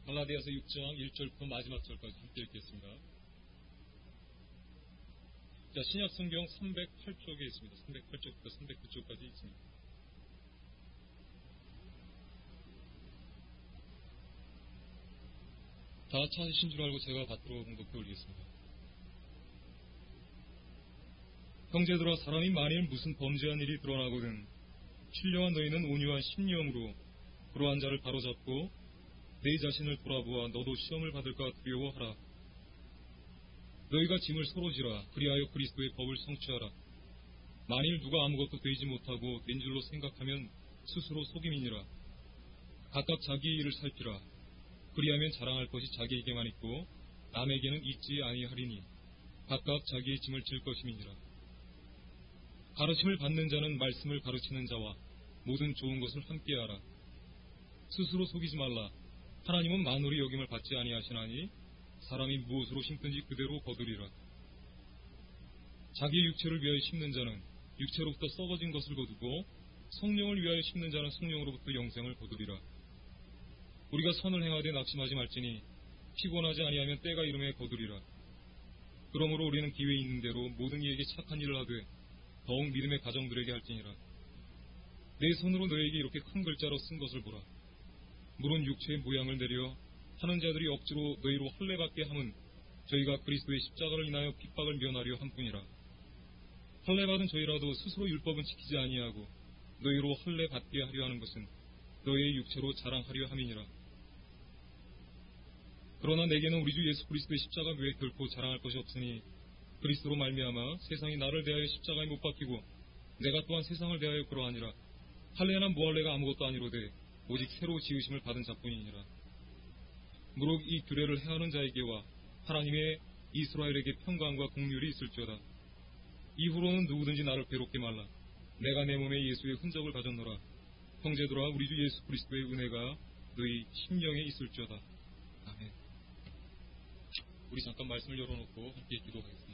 갈라디아서 6장 1절부터 마지막 절까지 함께 읽겠습니다. 자, 신약 성경 308쪽에 있습니다. 308쪽부터 309쪽까지 있습니다. 다 찾으신 줄 알고 제가 받들어 공독해 올리겠습니다. 형제들아, 사람이 만일 무슨 범죄한 일이 드러나거든 신령한 너희는 온유한 심령으로 그러한 자를 바로잡고 내 자신을 돌아보아 너도 시험을 받을까 두려워하라. 너희가 짐을 서로 지라. 그리하여 그리스도의 법을 성취하라. 만일 누가 아무것도 되지 못하고 된 줄로 생각하면 스스로 속임이니라. 각각 자기의 일을 살피라. 그리하면 자랑할 것이 자기에게만 있고 남에게는 있지 아니하리니 각각 자기의 짐을 질 것임이니라. 가르침을 받는 자는 말씀을 가르치는 자와 모든 좋은 것을 함께하라. 스스로 속이지 말라. 하나님은 만물이 여김을 받지 아니하시나니 사람이 무엇으로 심든지 그대로 거두리라. 자기의 육체를 위하여 심는 자는 육체로부터 썩어진 것을 거두고 성령을 위하여 심는 자는 성령으로부터 영생을 거두리라. 우리가 선을 행하되 낙심하지 말지니 피곤하지 아니하면 때가 이름에 거두리라. 그러므로 우리는 기회 있는 대로 모든 이에게 착한 일을 하되 더욱 믿음의 가정들에게 할지니라. 내 손으로 너에게 이렇게 큰 글자로 쓴 것을 보라. 물은 육체의 모양을 내려 하는 자들이 억지로 너희로 할례받게 함은 저희가 그리스도의 십자가를 인하여 핍박을 면하려 함뿐이라. 할례받은 저희라도 스스로 율법은 지키지 아니하고 너희로 할례받게 하려 하는 것은 너희의 육체로 자랑하려 함이니라. 그러나 내게는 우리 주 예수 그리스도의 십자가 외에 결코 자랑할 것이 없으니 그리스도로 말미암아 세상이 나를 대하여 십자가에 못 박히고 내가 또한 세상을 대하여 그러하니라. 할례나 무할례가 아무것도 아니로되 오직 새로 지으심을 받은 자뿐이니라. 무릇 이 규례를 해하는 자에게와 하나님의 이스라엘에게 평강과 긍휼이 있을지어다. 이후로는 누구든지 나를 괴롭게 말라. 내가 내 몸에 예수의 흔적을 가졌노라. 형제들아, 우리 주 예수 그리스도의 은혜가 너희 심령에 있을지어다. 아멘. 우리 잠깐 말씀을 열어놓고 함께 기도하겠습니다.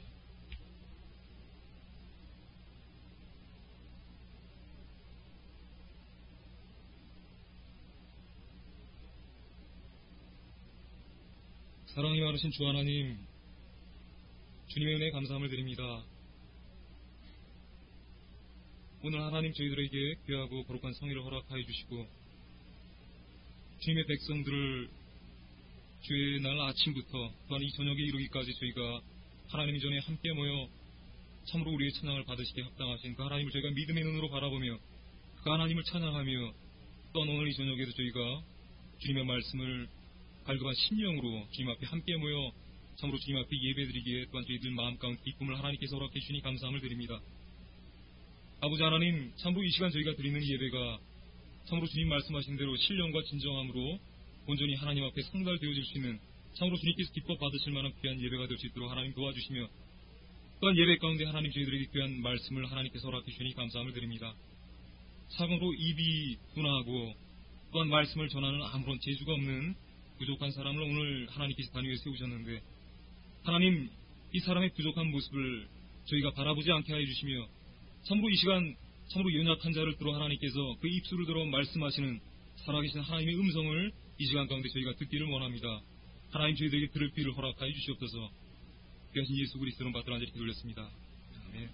사랑이 많으신 주 하나님, 주님의 은혜에 감사함을 드립니다. 오늘 하나님 저희들에게 귀하고 거룩한 성의를 허락하여 주시고 주님의 백성들을 주의 날 아침부터 또한 이 저녁에 이르기까지 저희가 하나님 전에 함께 모여 참으로 우리의 찬양을 받으시게 합당하신 그 하나님을 저희가 믿음의 눈으로 바라보며 그 하나님을 찬양하며 또한 오늘 이 저녁에도 저희가 주님의 말씀을 갈급한 심령으로 주님 앞에 함께 모여 참으로 주님 앞에 예배드리기에 또한 저희들 마음 가운데 기쁨을 하나님께서 허락해 주시니 감사함을 드립니다. 아버지 하나님, 참으로 이 시간 저희가 드리는 예배가 참으로 주님 말씀하신 대로 신령과 진정함으로 온전히 하나님 앞에 상달되어질 수 있는 참으로 주님께서 기뻐 받으실 만한 귀한 예배가 될 수 있도록 하나님 도와주시며 또한 예배 가운데 하나님 저희들에게 귀한 말씀을 하나님께서 허락해 주시니 감사함을 드립니다. 참으로 입이 둔하고 또한 말씀을 전하는 아무런 재주가 없는 부족한 사람을 오늘 하나님께서 단위에 세우셨는데 하나님, 이 사람의 부족한 모습을 저희가 바라보지 않게 하여 주시며 참으로 이 시간 참으로 연약한 자를 들어 하나님께서 그 입술을 들어 말씀하시는 살아계신 하나님의 음성을 이 시간 가운데 저희가 듣기를 원합니다. 하나님 저희들에게 들을 귀를 허락하여 주시옵소서. 귀하신 예수 그리스도는 받들어 앉아 이렇게 돌렸습니다. 아멘.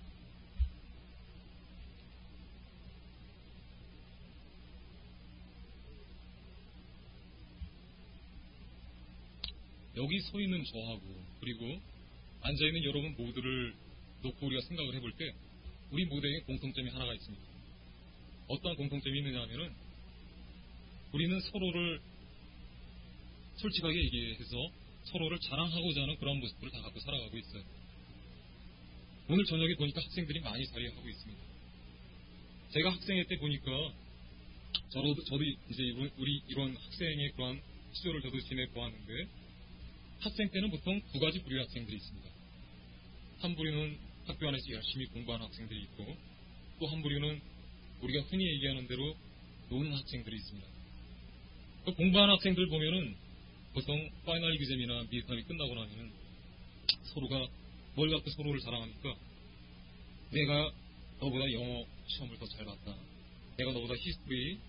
여기 서 있는 저하고 그리고 앉아있는 여러분 모두를 놓고 우리가 생각을 해볼 때 우리 모두에게 공통점이 하나가 있습니다. 어떠한 공통점이 있느냐 하면은 우리는 서로를 솔직하게 얘기해서 서로를 자랑하고자 하는 그런 모습들을 다 갖고 살아가고 있어요. 오늘 저녁에 보니까 학생들이 많이 자리하고 있습니다. 제가 학생회 때 보니까 저도 이제 우리 이런 학생의 그러한 시절을 저도 지내보았는데 학생 때는 보통 두 가지 부류의 학생들이 있습니다. 한 부류는 학교 안에서 열심히 공부하는 학생들이 있고 또 한 부류는 우리가 흔히 얘기하는 대로 노는 학생들이 있습니다. 그 공부하는 학생들 보면은 보통 파이널 exam이나 미드텀이 끝나고 나면은 서로가 뭘 갖고 서로를 자랑합니까? 내가 너보다 영어 시험을 더 잘 봤다. 내가 너보다 히스토리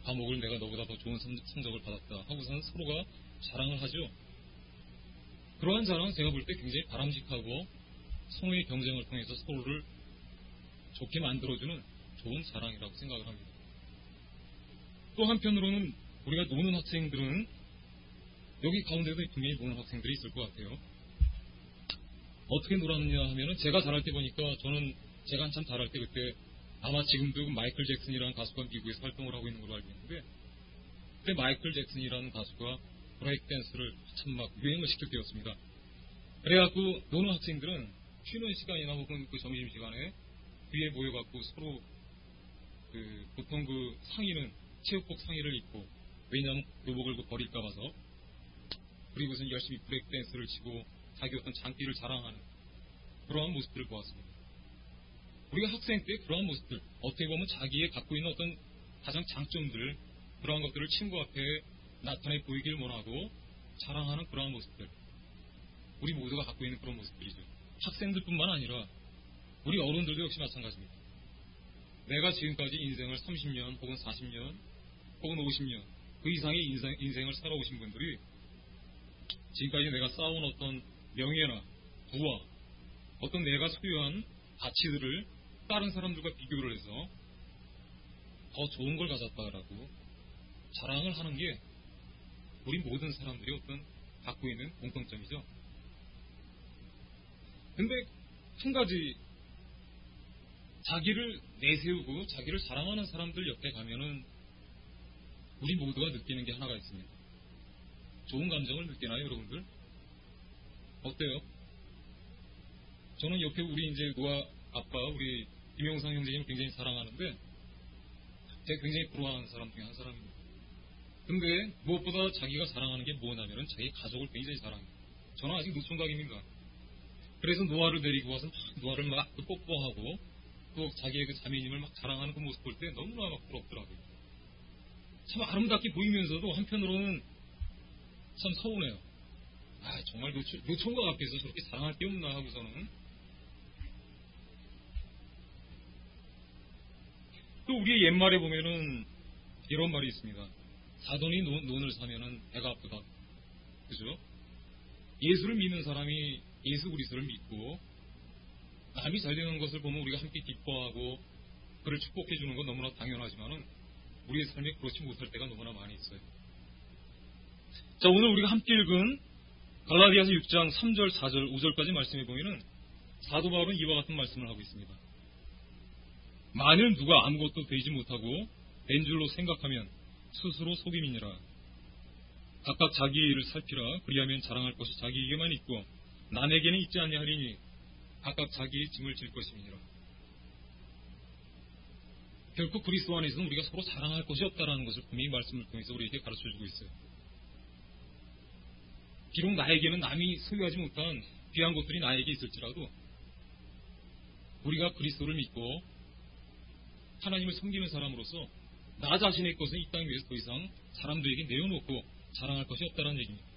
과목을 내가 너보다 더 좋은 성적을 받았다 하고서는 서로가 자랑을 하죠. 그러한 자랑은 제가 볼 때 굉장히 바람직하고 성의 경쟁을 통해서 서로를 좋게 만들어주는 좋은 자랑이라고 생각을 합니다. 또 한편으로는 우리가 노는 학생들은 여기 가운데도 분명히 노는 학생들이 있을 것 같아요. 어떻게 놀았느냐 하면은 제가 자랄 때 보니까 제가 한참 자랄 때 그때 아마 지금도 마이클 잭슨이라는 가수가 미국에서 활동을 하고 있는 걸로 알고 있는데 그때 마이클 잭슨이라는 가수가 브레이크 댄스를 참 막 유행을 시킬 때였습니다. 그래갖고 노는 학생들은 쉬는 시간이나 혹은 그 점심 시간에 뒤에 모여갖고 서로 보통 그 상의는 체육복 상의를 입고 왜냐하면 교복을 버릴까 봐서 그리고선 열심히 브레이크 댄스를 치고 자기 어떤 장기를 자랑하는 그러한 모습들을 보았습니다. 우리가 학생 때 그러한 모습들 어떻게 보면 자기의 갖고 있는 어떤 가장 장점들 그러한 것들을 친구 앞에 나타내 보이길 원하고 자랑하는 그러한 모습들 우리 모두가 갖고 있는 그런 모습들이죠. 학생들뿐만 아니라 우리 어른들도 역시 마찬가지입니다. 내가 지금까지 인생을 30년 혹은 40년 혹은 50년 그 이상의 인생을 살아오신 분들이 지금까지 내가 쌓아온 어떤 명예나 부와 어떤 내가 소유한 가치들을 다른 사람들과 비교를 해서 더 좋은 걸 가졌다라고 자랑을 하는 게 우리 모든 사람들이 어떤 갖고 있는 공통점이죠. 근데 한 가지 자기를 내세우고 자기를 자랑하는 사람들 옆에 가면은 우리 모두가 느끼는 게 하나가 있습니다. 좋은 감정을 느끼나요, 여러분들? 어때요? 저는 옆에 우리 이제 노아 아빠, 우리 김영상 형제님을 굉장히 사랑하는데 제가 굉장히 부러워하는 사람 중에 한 사람입니다. 근데 무엇보다 자기가 자랑하는 게 뭐냐면은 자기 가족을 굉장히 사랑해요. 저는 아직 노총각입니다. 그래서 노아를 데리고 와서 노아를 막 뽀뽀하고 또 자기의 그 자매님을 막 자랑하는 그 모습 볼 때 너무나 막 부럽더라고요. 참 아름답게 보이면서도 한편으로는 참 서운해요. 아, 정말 노총각 앞에서 저렇게 자랑할 게 없나 하고서는. 또 우리의 옛말에 보면은 이런 말이 있습니다. 사돈이 논을 사면은 배가 아프다. 그죠? 예수를 믿는 사람이 예수 그리스도를 믿고 남이 잘 되는 것을 보면 우리가 함께 기뻐하고 그를 축복해 주는 건 너무나 당연하지만은 우리의 삶에 그렇지 못할 때가 너무나 많이 있어요. 자, 오늘 우리가 함께 읽은 갈라디아서 6장 3절, 4절, 5절까지 말씀해 보면은 사도 바울은 이와 같은 말씀을 하고 있습니다. 만일 누가 아무것도 되지 못하고 된 줄로 생각하면 스스로 속임이니라. 각각 자기 일을 살피라. 그리하면 자랑할 것이 자기에게만 있고 남에게는 있지 아니하리니 각각 자기의 짐을 질 것임이니라. 결국 그리스도 안에서는 우리가 서로 자랑할 것이 없다라는 것을 분명히 말씀을 통해서 우리에게 가르쳐주고 있어요. 비록 나에게는 남이 소유하지 못한 귀한 것들이 나에게 있을지라도 우리가 그리스도를 믿고 하나님을 섬기는 사람으로서 나 자신의 것은 이 땅 위에서 더 이상 사람들에게 내어놓고 자랑할 것이 없다는 얘기입니다.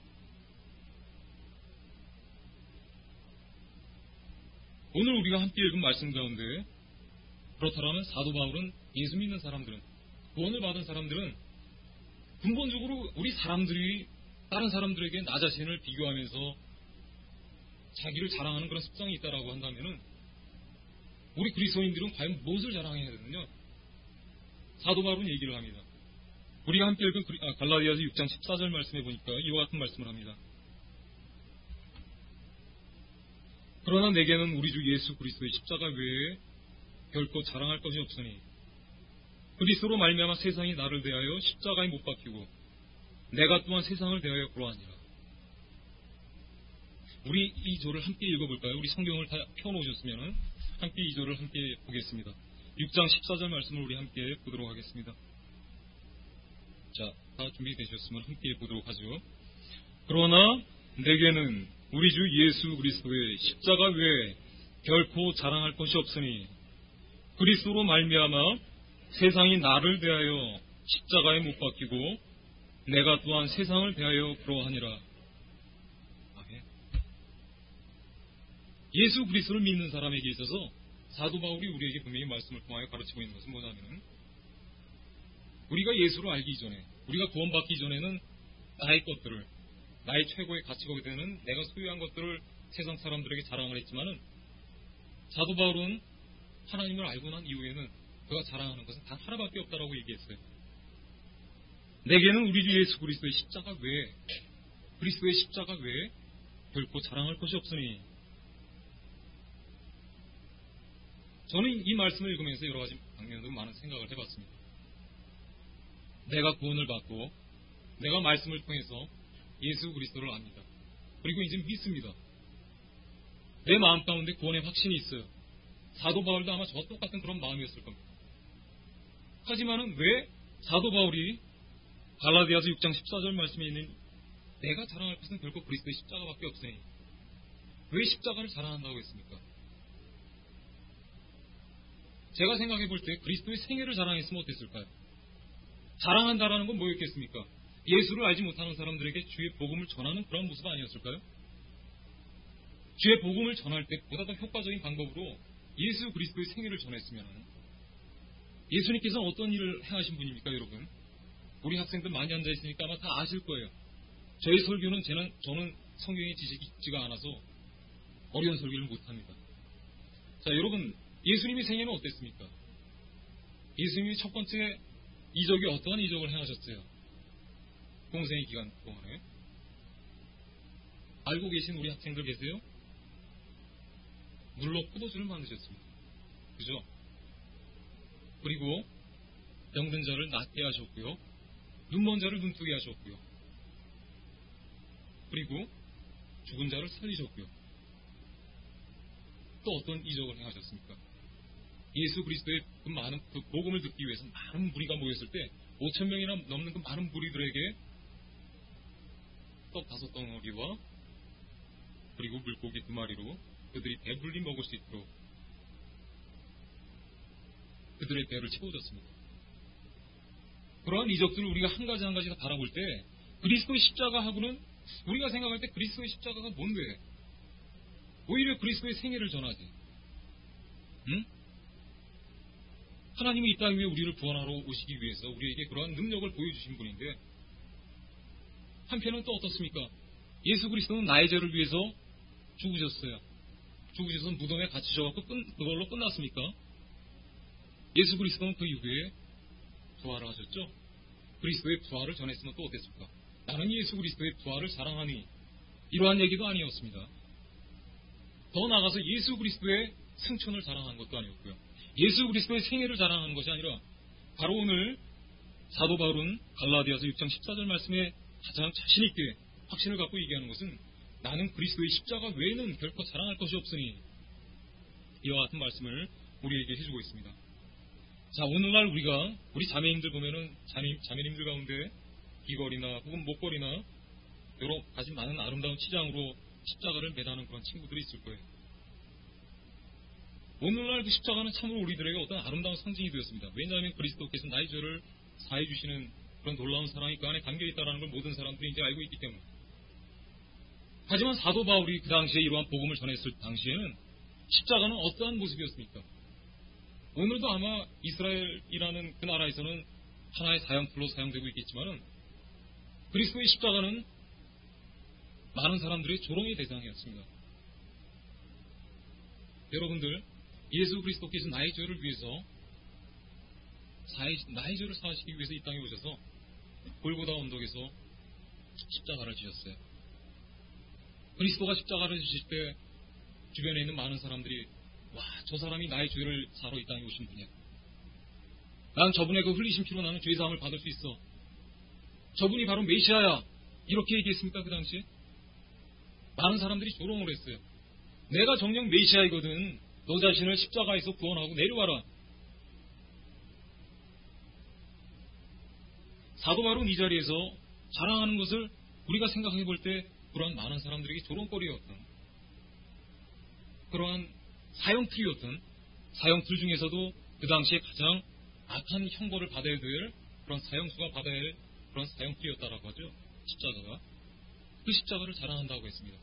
오늘 우리가 함께 읽은 말씀 가운데 그렇다면 사도 바울은 예수 믿는 사람들은 구원을 받은 사람들은 근본적으로 우리 사람들이 다른 사람들에게 나 자신을 비교하면서 자기를 자랑하는 그런 습성이 있다라고 한다면은 우리 그리스도인들은 과연 무엇을 자랑해야 되느냐? 사도 바울은 얘기를 합니다. 우리가 함께 읽은 갈라디아서 6장 14절 말씀해 보니까 이와 같은 말씀을 합니다. 그러나 내게는 우리 주 예수 그리스도의 십자가 외에 결코 자랑할 것이 없으니 그리스도로 말미암아 세상이 나를 대하여 십자가에 못 박히고 내가 또한 세상을 대하여 그러하니라. 우리 이 절을 함께 읽어볼까요? 우리 성경을 다 펴놓으셨으면 함께 이 절을 함께 보겠습니다. 6장 14절 말씀을 우리 함께 보도록 하겠습니다. 자, 다 준비되셨으면 함께 보도록 하죠. 그러나 내게는 우리 주 예수 그리스도의 십자가 외에 결코 자랑할 것이 없으니 그리스도로 말미암아 세상이 나를 대하여 십자가에 못 박히고 내가 또한 세상을 대하여 그러하니라. 아멘. 예수 그리스도를 믿는 사람에게 있어서 사도 바울이 우리에게 분명히 말씀을 통하여 가르치고 있는 것은 뭐냐면 우리가 예수를 알기 이전에, 우리가 구원받기 이전에는 나의 것들을, 나의 최고의 가치가 되는 내가 소유한 것들을 세상 사람들에게 자랑을 했지만은, 사도 바울은 하나님을 알고 난 이후에는 그가 자랑하는 것은 단 하나밖에 없다라고 얘기했어요. 내게는 우리 주 예수 그리스도의 십자가 외에, 그리스도의 십자가 외에 결코 자랑할 것이 없으니. 저는 이 말씀을 읽으면서 여러 가지 방면으로 많은 생각을 해봤습니다. 내가 구원을 받고 내가 말씀을 통해서 예수 그리스도를 압니다. 그리고 이제 믿습니다. 내 마음 가운데 구원의 확신이 있어요. 사도 바울도 아마 저와 똑같은 그런 마음이었을 겁니다. 하지만은 왜 사도 바울이 갈라디아서 6장 14절 말씀에 있는 내가 자랑할 것은 결코 그리스도의 십자가밖에 없으니 왜 십자가를 자랑한다고 했습니까? 제가 생각해 볼 때 그리스도의 생애를 자랑했으면 어땠을까요? 자랑한다라는 건 뭐였겠습니까? 예수를 알지 못하는 사람들에게 주의 복음을 전하는 그런 모습 아니었을까요? 주의 복음을 전할 때 보다 더 효과적인 방법으로 예수 그리스도의 생애를 전했으면, 예수님께서는 어떤 일을 행하신 분입니까, 여러분? 우리 학생들 많이 앉아있으니까 아마 다 아실 거예요. 저희 설교는 저는 성경의 지식이 있지가 않아서 어려운 설교를 못합니다. 자, 여러분, 예수님의 생애는 어땠습니까? 예수님이 첫 번째 이적이 어떠한 이적을 행하셨어요? 공생의 기간 동안에. 알고 계신 우리 학생들 계세요? 물로 포도주를 만드셨습니다. 그죠? 그리고 병든 자를 낫게 하셨고요. 눈먼 자를 눈뜨게 하셨고요. 그리고 죽은 자를 살리셨고요. 또 어떤 이적을 행하셨습니까? 예수 그리스도의 그 많은 그 복음을 듣기 위해서 많은 무리가 모였을 때 5,000명이나 넘는 그 많은 무리들에게 떡 5덩어리와 그리고 물고기 2마리로 그들이 배불리 먹을 수 있도록 그들의 배를 채워줬습니다. 그러한 이적들을 우리가 한 가지 한 가지 다 바라볼 때 그리스도의 십자가하고는, 우리가 생각할 때 그리스도의 십자가가 뭔데? 오히려 그리스도의 생애를 전하지. 응? 하나님이 이 땅 위에 우리를 구원하러 오시기 위해서 우리에게 그러한 능력을 보여주신 분인데, 한편은 또 어떻습니까? 예수 그리스도는 나의 죄를 위해서 죽으셨어요. 죽으셔서 무덤에 갇히셔갖고 그걸로 끝났습니까? 예수 그리스도는 그 이후에 부활을 하셨죠? 그리스도의 부활을 전했으면 또 어땠을까? 나는 예수 그리스도의 부활을 자랑하니, 이러한 얘기도 아니었습니다. 더 나아가서 예수 그리스도의 승천을 자랑한 것도 아니었고요. 예수 그리스도의 생애를 자랑하는 것이 아니라 바로 오늘 사도 바울은 갈라디아서 6장 14절 말씀에 가장 자신있게 확신을 갖고 얘기하는 것은 나는 그리스도의 십자가 외에는 결코 자랑할 것이 없으니, 이와 같은 말씀을 우리에게 해주고 있습니다. 자, 오늘날 우리 자매님들 보면은 자매님들 가운데 귀걸이나 혹은 목걸이나 여러 가지 많은 아름다운 치장으로 십자가를 매다는 그런 친구들이 있을 거예요. 오늘날 그 십자가는 참으로 우리들에게 어떤 아름다운 상징이 되었습니다. 왜냐하면 그리스도께서 나의 죄를 사해 주시는 그런 놀라운 사랑이 그 안에 담겨 있다는 걸 모든 사람들이 이제 알고 있기 때문에. 하지만 사도 바울이 그 당시에 이러한 복음을 전했을 당시에는 십자가는 어떠한 모습이었습니까? 오늘도 아마 이스라엘이라는 그 나라에서는 하나의 사형틀로 사용되고 있겠지만은 그리스도의 십자가는 많은 사람들의 조롱의 대상이었습니다. 여러분들, 예수 그리스도께서 나의 죄를 위해서 나의 죄를 사하시기 위해서 이 땅에 오셔서 골고다 언덕에서 십자가를 지셨어요. 그리스도가 십자가를 지실 때 주변에 있는 많은 사람들이 와, 저 사람이 나의 죄를 사러 이 땅에 오신 분이야. 난 저분의 그 흘리신 피로 나는 죄사함을 받을 수 있어. 저분이 바로 메시아야. 이렇게 얘기했습니까? 그 당시에? 많은 사람들이 조롱을 했어요. 내가 정녕 메시아이거든. 너 자신을 십자가에서 구원하고 내려와라. 사도 바울은 이 자리에서 자랑하는 것을 우리가 생각해 볼 때 그러한 많은 사람들에게 조롱거리였던, 그러한 사형틀 중에서도 그 당시에 가장 악한 형벌을 받아야 될 그런 사형수가 받아야 할 그런 사형틀이었다라고 하죠. 십자가가. 그 십자가를 자랑한다고 했습니다.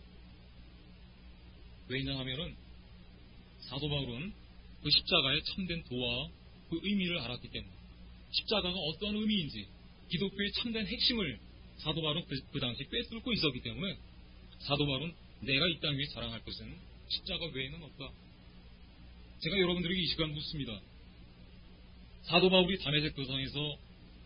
왜냐하면은 사도 바울은 그 십자가의 참된 도와 그 의미를 알았기 때문에, 십자가가 어떤 의미인지 기독교의 참된 핵심을 사도 바울은 그 당시 꿰뚫고 있었기 때문에 사도 바울은 내가 이 땅 위에 자랑할 것은 십자가 외에는 없다. 제가 여러분들에게 이 시간 묻습니다. 사도 바울이 다메섹 도상에서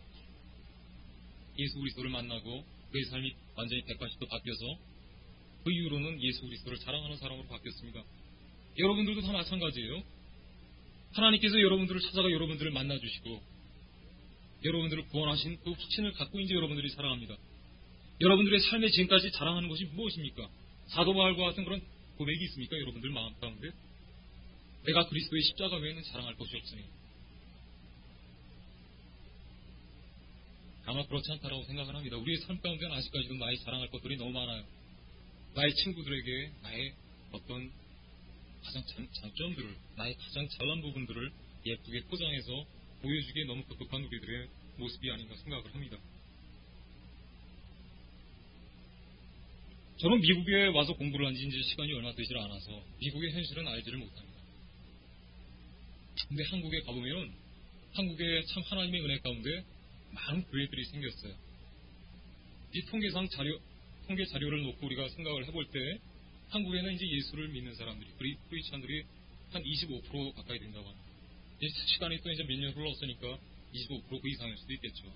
예수 그리스도를 만나고 그의 삶이 완전히 180도 바뀌어서 그 이후로는 예수 그리스도를 자랑하는 사람으로 바뀌었습니다. 여러분들도 다 마찬가지예요. 하나님께서 여러분들을 찾아가 여러분들을 만나주시고 여러분들을 구원하신 그 확신을 갖고 이제 여러분들이 살아갑니다. 여러분들의 삶의 지금까지 자랑하는 것이 무엇입니까? 사도 바울과 같은 그런 고백이 있습니까? 여러분들 마음 가운데 내가 그리스도의 십자가 외에는 자랑할 것이 없으니 아마 그렇지 않다라고 생각을 합니다. 우리의 삶 가운데는 아직까지도 나의 자랑할 것들이 너무 많아요. 나의 친구들에게 나의 어떤 가장 장점들을, 나의 가장 잘난 부분들을 예쁘게 포장해서 보여주기에 너무 급급한 우리들의 모습이 아닌가 생각을 합니다. 저는 미국에 와서 공부를 한 지 이제 시간이 얼마 되질 않아서 미국의 현실은 알지를 못합니다. 근데 한국에 가보면 한국에 참 하나님의 은혜 가운데 많은 교회들이 생겼어요. 이 통계 자료를 놓고 우리가 생각을 해볼 때 한국에는 이제 예수를 믿는 사람들이, 크리스찬들이 한 25% 가까이 된다고 합니다. 시간이 또 이제 몇 년 흘렀으니까 25% 그 이상일 수도 있겠죠.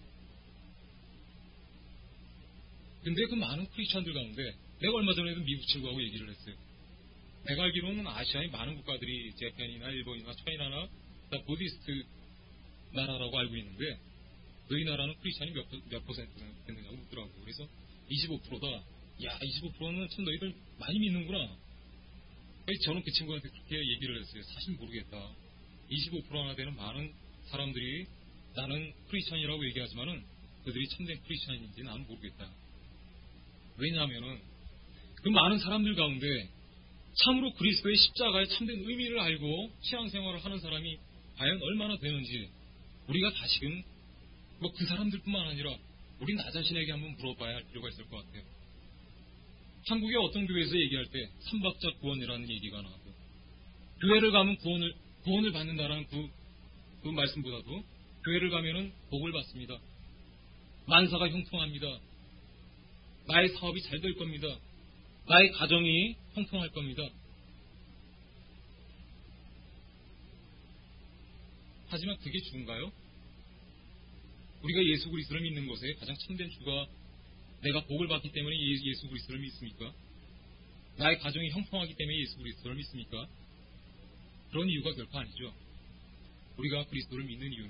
근데 그 많은 크리스찬들 가운데 내가 얼마 전에도 미국 친구하고 얘기를 했어요. 내가 알기로는 아시아의 많은 국가들이 재팬이나 일본이나 차이나나 다 부디스트 나라라고 알고 있는데 너희 나라는 크리스찬이 몇 퍼센트 됐느냐고 묻더라고요. 그래서 25%다. 야, 25%는 참 너희들 많이 믿는구나. 저는 그 친구한테 그렇게 얘기를 했어요. 사실 모르겠다. 25%나 되는 많은 사람들이 나는 크리스찬이라고 얘기하지만은 그들이 참된 크리스찬인지 나는 모르겠다. 왜냐하면은 그 많은 사람들 가운데 참으로 그리스도의 십자가의 참된 의미를 알고 신앙생활을 하는 사람이 과연 얼마나 되는지 우리가 다시금 그 사람들뿐만 아니라 우리 나 자신에게 한번 물어봐야 할 필요가 있을 것 같아요. 한국의 어떤 교회에서 얘기할 때 삼박자 구원이라는 얘기가 나오고 교회를 가면 구원을 받는다라는 그 말씀보다도 교회를 가면은 복을 받습니다. 만사가 형통합니다. 나의 사업이 잘 될 겁니다. 나의 가정이 형통할 겁니다. 하지만 그게 주인가요? 우리가 예수 그리스도를 믿는 것에 가장 참된 주가 내가 복을 받기 때문에 예수 그리스도를 믿습니까? 나의 가정이 형통하기 때문에 예수 그리스도를 믿습니까? 그런 이유가 결코 아니죠. 우리가 그리스도를 믿는 이유는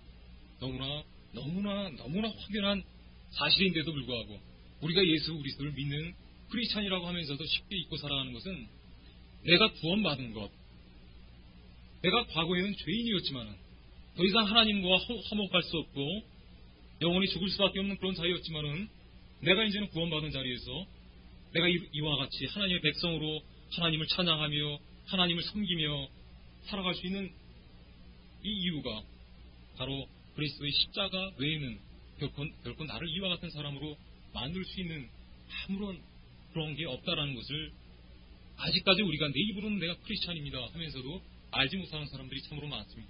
너무나 확연한 사실인데도 불구하고 우리가 예수 그리스도를 믿는 크리스찬이라고 하면서도 쉽게 잊고 살아가는 것은 내가 구원받은 것, 내가 과거에는 죄인이었지만 더 이상 하나님과 화목할 수 없고 영원히 죽을 수밖에 없는 그런 자리였지만은 내가 이제는 구원받은 자리에서 내가 이와 같이 하나님의 백성으로 하나님을 찬양하며 하나님을 섬기며 살아갈 수 있는 이 이유가 바로 그리스도의 십자가 외에는 결코 나를 이와 같은 사람으로 만들 수 있는 아무런 그런 게 없다라는 것을 아직까지 우리가 내 입으로는 내가 크리스찬입니다 하면서도 알지 못하는 사람들이 참으로 많습니다.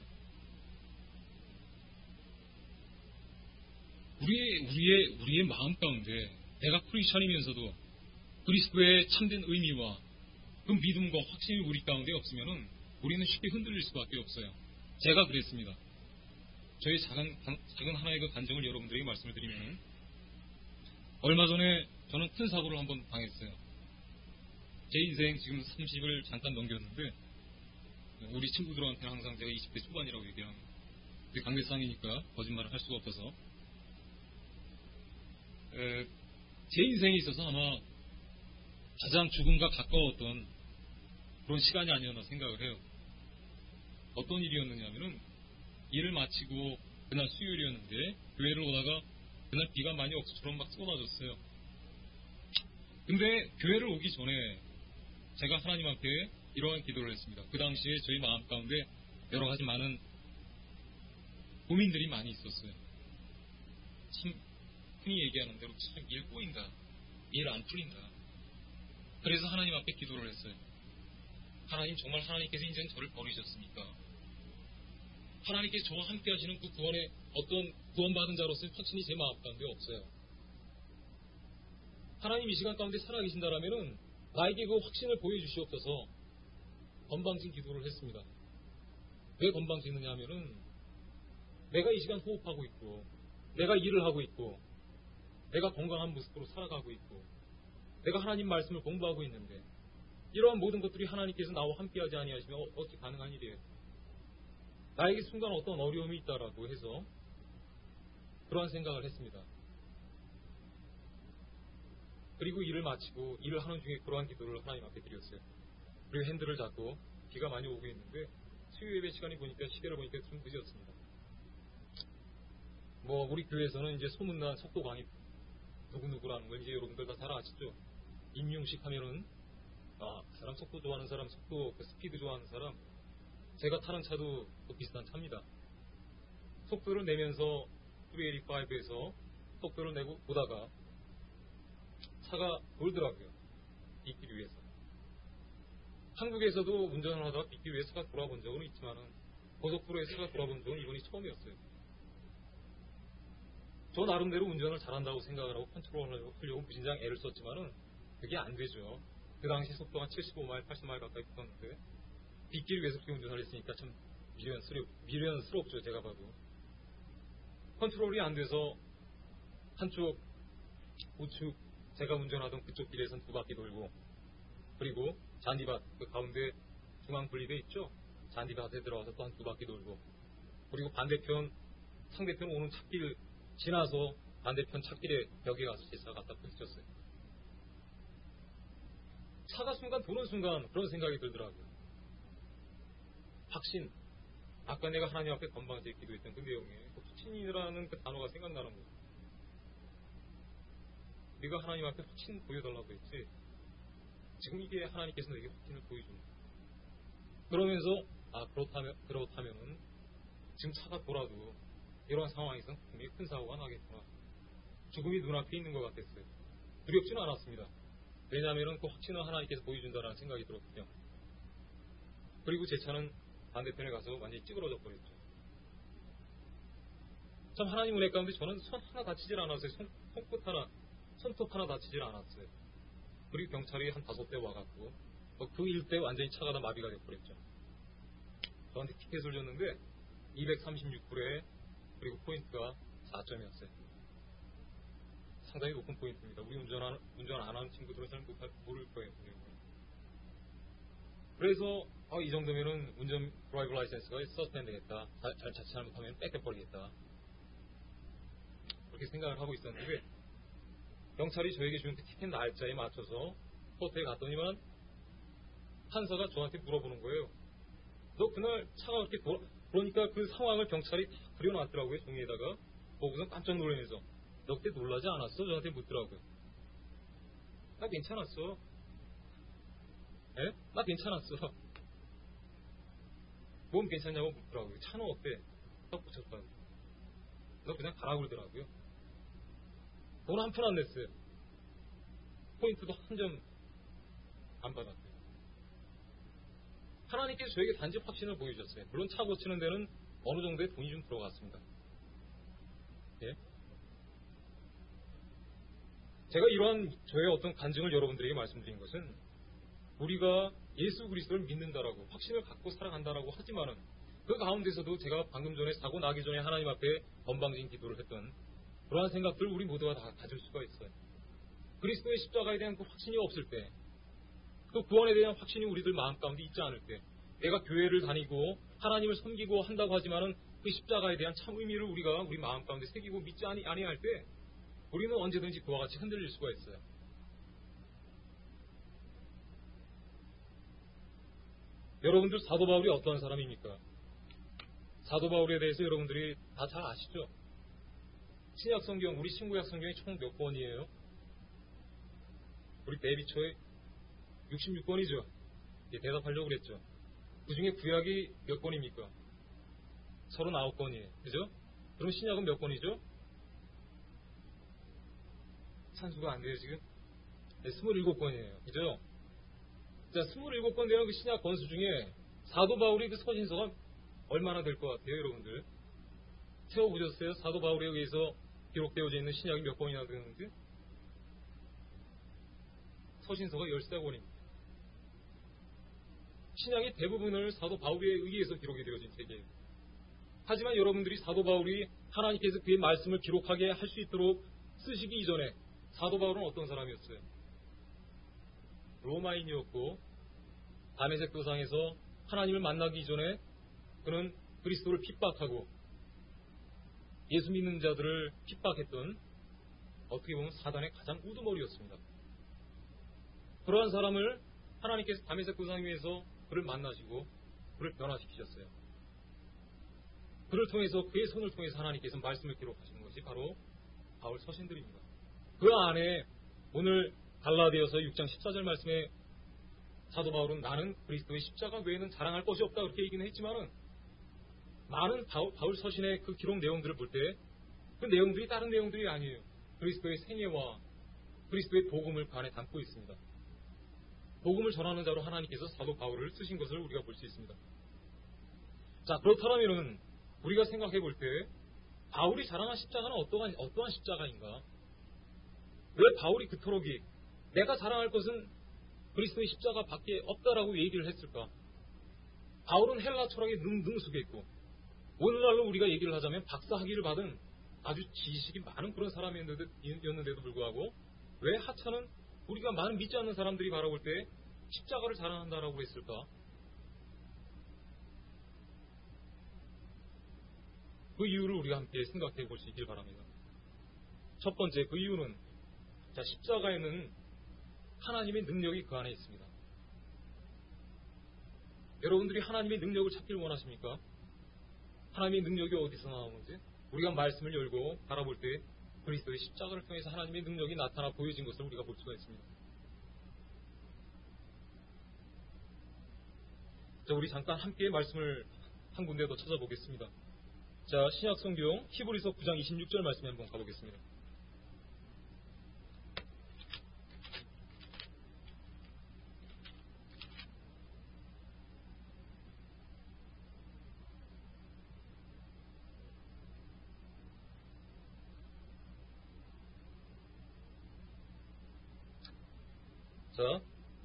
우리의 마음 가운데 내가 크리스찬이면서도 그리스도의 참된 의미와 그 믿음과 확신이 우리 가운데 없으면은 우리는 쉽게 흔들릴 수밖에 없어요. 제가 그랬습니다. 저희 작은 하나의 그 간증을 여러분들에게 말씀을 드리면 얼마 전에 저는 큰 사고를 한번 당했어요. 제 인생 지금 30을 잠깐 넘겼는데 우리 친구들한테는 항상 제가 20대 초반이라고 얘기합니다. 강대상이니까 거짓말을 할 수가 없어서 제 인생에 있어서 아마 가장 죽음과 가까웠던 그런 시간이 아니었나 생각을 해요. 어떤 일이었느냐 하면은 일을 마치고 그날 수요일이었는데 교회를 오다가 그날 비가 많이 억수처럼 막 쏟아졌어요. 근데 교회를 오기 전에 제가 하나님 앞에 이러한 기도를 했습니다. 그 당시에 저희 마음 가운데 여러 가지 많은 고민들이 많이 있었어요. 참 흔히 얘기하는 대로 참 일 꼬인다. 일 안 풀린다. 그래서 하나님 앞에 기도를 했어요. 하나님, 정말 하나님께서 이제는 저를 버리셨습니까? 하나님께서 저와 함께 하시는 그 구원의 어떤 구원받은 자로서의 확신이 제 마음 가운데 없어요. 하나님 이 시간 가운데 살아계신다라면은 나에게 그 확신을 보여주시옵소서 건방진 기도를 했습니다. 왜 건방지느냐 하면은 내가 이 시간 호흡하고 있고 내가 일을 하고 있고 내가 건강한 모습으로 살아가고 있고 내가 하나님 말씀을 공부하고 있는데 이러한 모든 것들이 하나님께서 나와 함께하지 아니하시면 어찌 가능한 일이에요. 나에게 순간 어떤 어려움이 있다라고 해서 그러한 생각을 했습니다. 그리고 일을 마치고 일을 하는 중에 그러한 기도를 하나님 앞에 드렸어요. 그리고 핸들을 잡고 비가 많이 오고 있는데 수요 예배 시간이 보니까 시계를 보니까 좀 늦었습니다. 우리 교회에서는 이제 소문난 속도광이 누구누구라는 걸 이제 여러분들 다 잘 아시죠? 임용식 하면은 그 사람 속도 좋아하는 사람, 속도 그 스피드 좋아하는 사람. 제가 타는 차도 또 비슷한 차입니다. 속도를 내면서 385에서 속도를 내고 보다가 차가 돌더라고요. 빗길 위에서. 한국에서도 운전을 하다가 빗길 위에 차가 돌아본 적은 있지만은 고속도로에 차가 돌아본 적은 이번이 처음이었어요. 저 나름대로 운전을 잘한다고 생각을 하고 컨트롤하려고 무진장 애를 썼지만은 그게 안 되죠. 그 당시 속도가 75마일, 80마일 가까이 붙었는데 빗길 위에서 그렇게 운전을 했으니까 참 미련스럽죠. 제가 봐도. 컨트롤이 안 돼서 한쪽 우측 제가 운전하던 그쪽 길에선 2바퀴 돌고 그리고 잔디밭 그 가운데 중앙 분리대 있죠. 잔디밭에 들어가서 또 한 2바퀴 돌고 그리고 상대편 오는 찻길 지나서 반대편 찻길에 벽에 가서 제 차가 갖다 부딪혔어요. 차가 순간 도는 순간 그런 생각이 들더라고요. 확신. 아까 내가 하나님 앞에 건방지게 기도했던 그 내용에 확신이라는 그 단어가 생각나는 거예요. 네가 하나님 앞에 확신 보여달라고 했지. 지금 이게 하나님께서 내게 확신을 보여주는 거예요. 그러면서 그렇다면은 지금 차가 돌아도 이러한 상황에서는 분명히 큰 사고가 나겠구나. 죽음이 눈앞에 있는 것 같았어요. 두렵지는 않았습니다. 왜냐하면 그 확신을 하나님께서 보여준다는 생각이 들었거든요. 그리고 제 차는 반대편에 가서 완전히 찌그러져 버렸죠. 참 하나님 은혜 가운데 저는 손 하나 다치질 않았어요. 손톱 하나 다치질 않았어요. 그리고 경찰이 한 5대 와갖고 그 일대 완전히 차가 다 마비가 돼버렸죠. 저한테 티켓을 줬는데 236불에 그리고 포인트가 4점이었어요. 상당히 높은 포인트입니다. 우리 운전 안 하는 친구들은 잘 모를 거예요. 그래서 이 정도면은 운전 드라이브 라이센스가 서스펜 되겠다. 잘못하면 뺏겨버리겠다. 그렇게 생각을 하고 있었는데 경찰이 저에게 준 그 티켓 날짜에 맞춰서 코트에 갔더니만 판사가 저한테 물어보는 거예요. 너 그날 차가 그렇게 그러니까 그 상황을 경찰이 다 그려놨더라고요. 종이에다가. 보고서 깜짝 놀라면서 너 그때 놀라지 않았어? 저한테 묻더라고요. 나 괜찮았어. 예? 나 괜찮았어. 몸 괜찮냐고 묻더라고요. 차는 어때? 딱 붙였다고. 너 그냥 가라고 그러더라고요. 돈 한 푼 안 냈어요. 포인트도 한 점 안 받았어요. 하나님께서 저에게 단지 확신을 보여주셨어요. 물론 차 고치는 데는 어느 정도의 돈이 좀 들어갔습니다. 예? 제가 이러한 저의 어떤 간증을 여러분들에게 말씀드린 것은 우리가 예수 그리스도를 믿는다라고 확신을 갖고 살아간다라고 하지만은 그 가운데서도 제가 방금 전에 사고 나기 전에 하나님 앞에 건방진 기도를 했던 그러한 생각들을 우리 모두가 다 가질 수가 있어요. 그리스도의 십자가에 대한 그 확신이 없을 때, 또 구원에 대한 확신이 우리들 마음 가운데 있지 않을 때, 내가 교회를 다니고 하나님을 섬기고 한다고 하지만은 그 십자가에 대한 참 의미를 우리가 우리 마음 가운데 새기고 믿지 아니할 때 우리는 언제든지 그와 같이 흔들릴 수가 있어요. 여러분들 사도 바울이 어떠한 사람입니까? 사도 바울에 대해서 여러분들이 다 잘 아시죠? 신약 성경, 우리 신구약 성경이 총 몇 권이에요? 우리 데뷔초에 66권이죠. 대답하려고 그랬죠. 그 중에 구약이 몇 권입니까? 39권이에요. 그죠? 그럼 신약은 몇 권이죠? 산수가 안 돼요, 지금? 네, 27권이에요. 그죠? 자, 27권 되는 그 신약 권수 중에 사도 바울이 그 서신서가 얼마나 될 것 같아요, 여러분들? 세워보셨어요? 사도 바울에 의해서 기록되어져 있는 신약이 몇 권이나 되는지? 서신서가 13권입니다. 신약의 대부분을 사도 바울에 의해서 기록이 되어진 책이에요. 하지만 여러분들이 사도 바울이 하나님께서 그의 말씀을 기록하게 할 수 있도록 쓰시기 이전에 사도 바울은 어떤 사람이었어요? 로마인이었고 다메섹 도상에서 하나님을 만나기 이전에 그는 그리스도를 핍박하고 예수 믿는 자들을 핍박했던 어떻게 보면 사단의 가장 우두머리였습니다. 그러한 사람을 하나님께서 다메섹 도상 위에서 그를 만나시고 그를 변화시키셨어요. 그를 통해서 그의 손을 통해서 하나님께서 말씀을 기록하시는 것이 바로 바울 서신들입니다. 그 안에 오늘 갈라디아서 6장 14절 말씀에 사도 바울은 나는 그리스도의 십자가 외에는 자랑할 것이 없다 그렇게 얘기는 했지만은 많은 바울 서신의 그 기록 내용들을 볼 때 그 내용들이 다른 내용들이 아니에요. 그리스도의 생애와 그리스도의 복음을 그 안에 담고 있습니다. 복음을 전하는 자로 하나님께서 사도 바울을 쓰신 것을 우리가 볼 수 있습니다. 자, 그렇다면 우리가 생각해 볼 때 바울이 자랑한 십자가는 어떠한 십자가인가? 왜 바울이 그토록 내가 자랑할 것은 그리스도의 십자가 밖에 없다라고 얘기를 했을까? 바울은 헬라 철학에 능숙했고 오늘날로 우리가 얘기를 하자면 박사 학위를 받은 아주 지식이 많은 그런 사람이었는데도 불구하고 왜 하찮은 우리가 많은 믿지 않는 사람들이 바라볼 때 십자가를 자랑한다라고 했을까? 그 이유를 우리가 함께 생각해 볼 수 있길 바랍니다. 첫 번째, 그 이유는 십자가에는 하나님의 능력이 그 안에 있습니다. 여러분들이 하나님의 능력을 찾길 원하십니까? 하나님의 능력이 어디서 나오는지 우리가 말씀을 열고 바라볼 때 그리스도의 십자가를 통해서 하나님의 능력이 나타나 보여진 것을 우리가 볼 수가 있습니다. 자, 우리 잠깐 함께 말씀을 한 군데 더 찾아보겠습니다. 자, 신약 성경 히브리서 9장 26절 말씀에 한번 가보겠습니다. 자,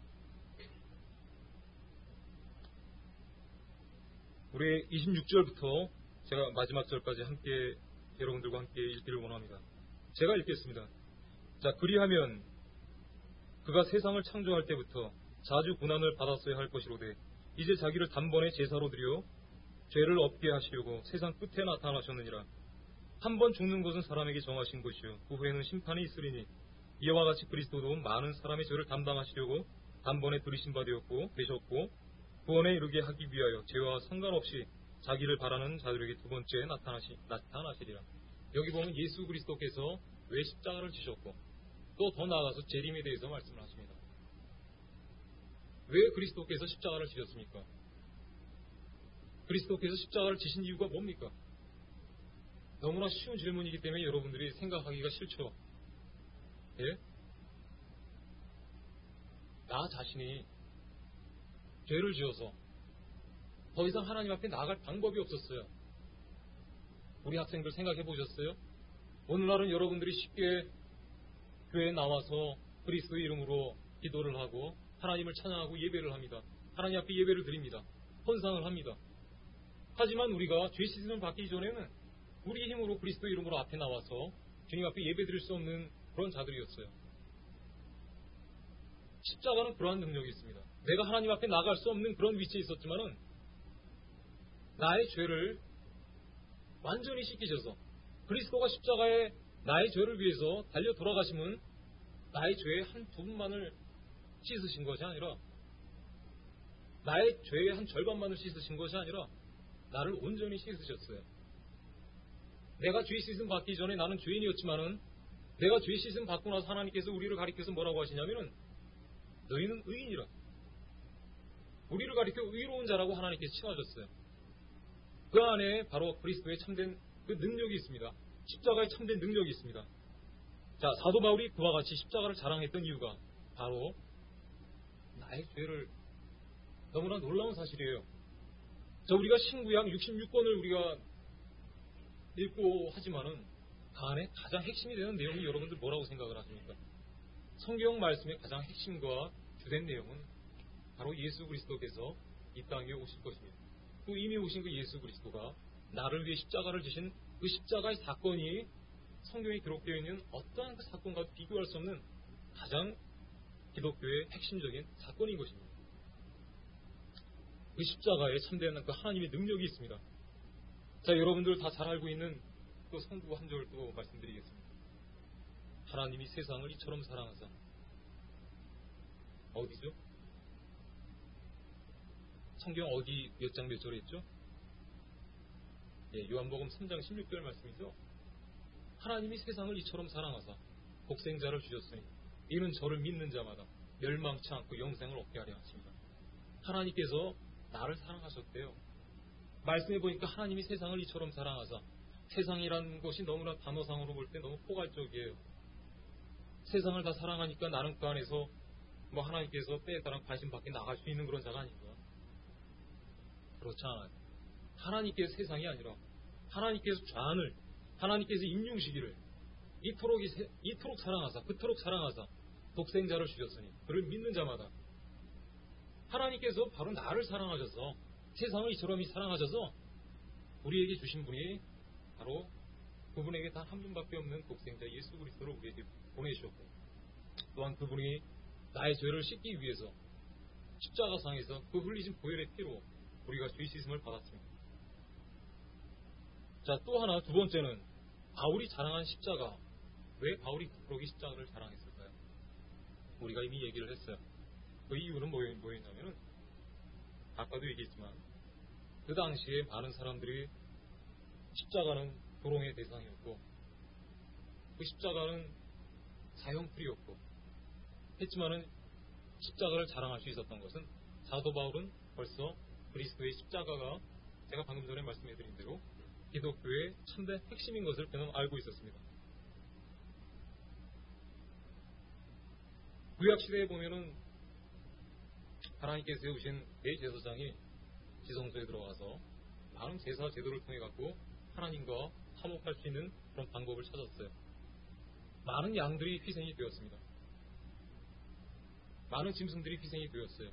우리 26절부터 제가 마지막 절까지 함께 여러분들과 함께 읽기를 원합니다. 제가 읽겠습니다. 자, 그리하면 그가 세상을 창조할 때부터 자주 고난을 받았어야 할 것이로되 이제 자기를 단번에 제사로 드려 죄를 없게 하시려고 세상 끝에 나타나셨느니라. 한 번 죽는 것은 사람에게 정하신 것이요 그 후에는 심판이 있으리니 이와 같이 그리스도도 많은 사람의 죄를 담당하시려고 단번에 들이신 바 되었고 되셨고 구원에 이르게 하기 위하여 죄와 상관없이 자기를 바라는 자들에게 두 번째 나타나시리라. 여기 보면 예수 그리스도께서 왜 십자가를 지셨고 또 더 나아가서 재림에 대해서 말씀을 하십니다. 왜 그리스도께서 십자가를 지셨습니까? 그리스도께서 십자가를 지신 이유가 뭡니까? 너무나 쉬운 질문이기 때문에 여러분들이 생각하기가 싫죠. 예? 나 자신이 죄를 지어서 더 이상 하나님 앞에 나아갈 방법이 없었어요. 우리 학생들 생각해 보셨어요? 오늘날은 여러분들이 쉽게 교회에 나와서 그리스도의 이름으로 기도를 하고 하나님을 찬양하고 예배를 합니다. 하나님 앞에 예배를 드립니다. 헌상을 합니다. 하지만 우리가 죄 씻음을 받기 전에는 우리의 힘으로 그리스도의 이름으로 앞에 나와서 주님 앞에 예배 드릴 수 없는 그런 자들이었어요. 십자가는 그러한 능력이 있습니다. 내가 하나님 앞에 나갈 수 없는 그런 위치에 있었지만은 나의 죄를 완전히 씻기셔서 그리스도가 십자가에 나의 죄를 위해서 달려 돌아가심은 나의 죄의 한 부분만을 씻으신 것이 아니라 나의 죄의 한 절반만을 씻으신 것이 아니라 나를 온전히 씻으셨어요. 내가 죄 씻음 받기 전에 나는 죄인이었지만은 내가 죄 씻음 받고 나서 하나님께서 우리를 가리켜서 뭐라고 하시냐면은 너희는 의인이라. 우리를 가리켜 의로운 자라고 하나님께서 칭하셨어요. 그 안에 바로 그리스도의 참된 그 능력이 있습니다. 십자가의 참된 능력이 있습니다. 자, 사도 바울이 그와 같이 십자가를 자랑했던 이유가 바로 나의 죄를 너무나 놀라운 사실이에요. 우리가 신구약 66권을 우리가 읽고 하지만은 그 안에 가장 핵심이 되는 내용이 여러분들 뭐라고 생각을 하십니까? 성경 말씀의 가장 핵심과 주된 내용은 바로 예수 그리스도께서 이 땅에 오실 것입니다. 또 이미 오신 그 예수 그리스도가 나를 위해 십자가를 지신 그 십자가의 사건이 성경에 기록되어 있는 어떠한 그 사건과도 비교할 수 없는 가장 기독교의 핵심적인 사건인 것입니다. 그 십자가에 참된 그 하나님의 능력이 있습니다. 자, 여러분들 다 잘 알고 있는 또 성부 한 절 또 말씀드리겠습니다. 하나님이 세상을 이처럼 사랑하사. 어디죠? 성경 어디 몇 장 몇 절에 있죠? 요한복음 3장 16절 말씀이죠. 하나님이 세상을 이처럼 사랑하사 독생자를 주셨으니 이는 저를 믿는 자마다 멸망치 않고 영생을 얻게 하려 하십니다. 하나님께서 나를 사랑하셨대요. 말씀해 보니까 하나님이 세상을 이처럼 사랑하사, 세상이라는 것이 너무나 단어상으로 볼 때 너무 포괄적이에요. 세상을 다 사랑하니까 나는 그 안에서 하나님께서 때에 따라 관심 밖에 나갈 수 있는 그런 자가 아닌가? 그렇지 않아요. 하나님께서 세상이 아니라 하나님께서 좌안을, 하나님께서 임용시기를 이토록 사랑하사, 그토록 사랑하사 독생자를 주셨으니 그를 믿는 자마다, 하나님께서 바로 나를 사랑하셔서 세상을 이처럼 사랑하셔서 우리에게 주신 분이 바로 그분에게 단 한 분밖에 없는 독생자 예수 그리스도를 우리에게 보내주셨고, 또한 그분이 나의 죄를 씻기 위해서 십자가상에서 그 흘리신 보혈의 피로 우리가 죄 씻음을 받았습니다. 자, 또 하나, 두 번째는 바울이 자랑한 십자가. 왜 바울이 그러기 십자가를 자랑했을까요? 우리가 이미 얘기를 했어요. 그 이유는 뭐였냐면은 아까도 얘기했지만 그 당시에 많은 사람들이 십자가는 조롱의 대상이었고 그 십자가는 사형풀이였고 했지만은 십자가를 자랑할 수 있었던 것은 사도 바울은 벌써 그리스도의 십자가가 제가 방금 전에 말씀해드린 대로 기독교의 참된 핵심인 것을 그는 알고 있었습니다. 구약시대에 보면은 하나님께서 세우신 대제사장이 지성소에 들어가서 많은 제사 제도를 통해 갖고 하나님과 화목할 수 있는 그런 방법을 찾았어요. 많은 양들이 희생이 되었습니다. 많은 짐승들이 희생이 되었어요.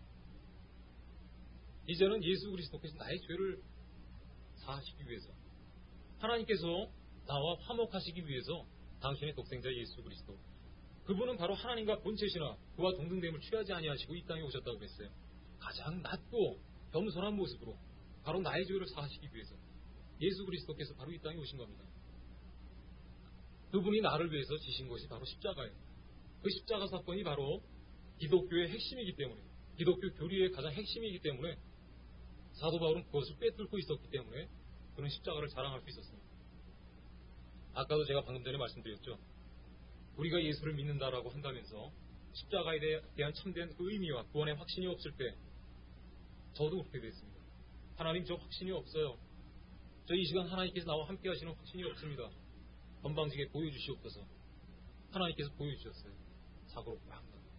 이제는 예수 그리스도께서 나의 죄를 사하시기 위해서, 하나님께서 나와 화목하시기 위해서 당신의 독생자 예수 그리스도, 그분은 바로 하나님과 본체시나 그와 동등됨을 취하지 아니하시고 이 땅에 오셨다고 했어요. 가장 낮고 겸손한 모습으로 바로 나의 죄를 사하시기 위해서 예수 그리스도께서 바로 이 땅에 오신 겁니다. 그분이 나를 위해서 지신 것이 바로 십자가예요. 그 십자가 사건이 바로 기독교의 핵심이기 때문에, 기독교 교리의 가장 핵심이기 때문에 사도 바울은 그것을 꿰뚫고 있었기 때문에 그는 십자가를 자랑할 수 있었습니다. 아까도 제가 방금 전에 말씀드렸죠. 우리가 예수를 믿는다라고 한다면서 십자가에 대한 참된 그 의미와 구원의 확신이 없을 때 저도 그렇게 됐습니다. 하나님, 저 확신이 없어요. 저 이 시간 하나님께서 나와 함께 하시는 확신이 없습니다. 건방지게 보여주시옵소서. 하나님께서 보여주셨어요. 사고로 꽉.